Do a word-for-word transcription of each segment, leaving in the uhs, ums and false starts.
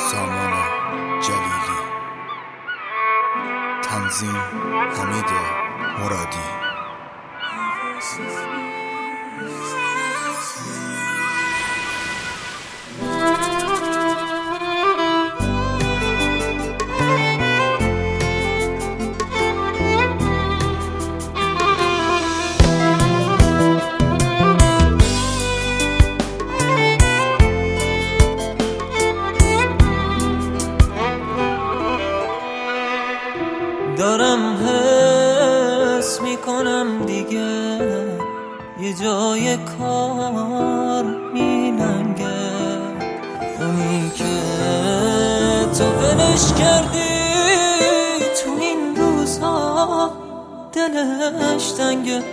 سامان جلیلی. تنظیم حمید مرادی. دارم حس میکنم دیگه یه جای کار میننگه، اونی که تو ولش کردی تو این روزها دلش تنگه.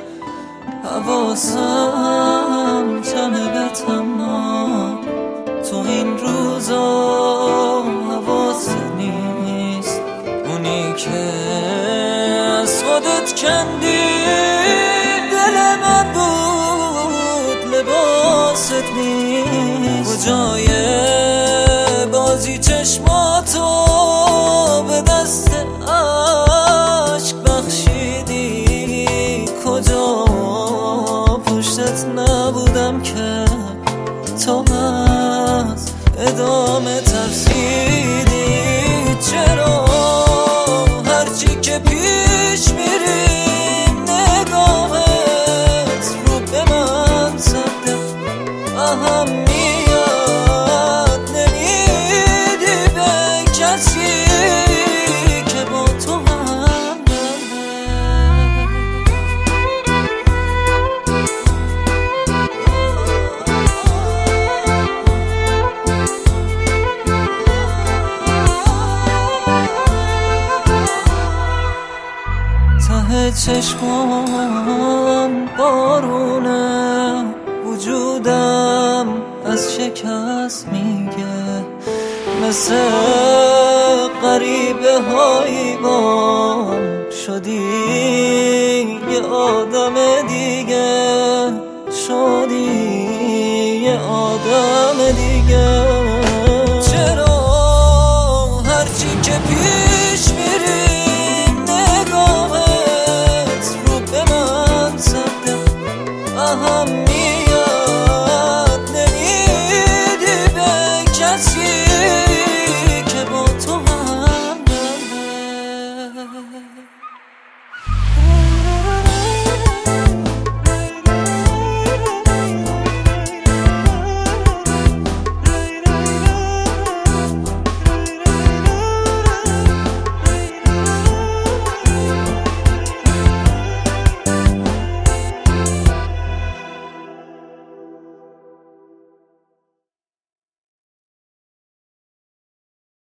حواسم جمع بتما تو این روزها حواست نیست، اونی که از خودت کندی دل من بود لباست نیست. کجای بازی چشماتو به دست عشق بخشیدی، کجا پشتت نبودم که تو از ادامه ترسیدی. چرا هرچی که پیش میریم نگاهت رو به من زده، اهمیت نمیدی به کسی که با تو هم ته چشمان بارونه، وجودم از شکست میگه، مثل غریبه هایی بام شدی یه آدم دیگه، شدی یه آدم دیگه.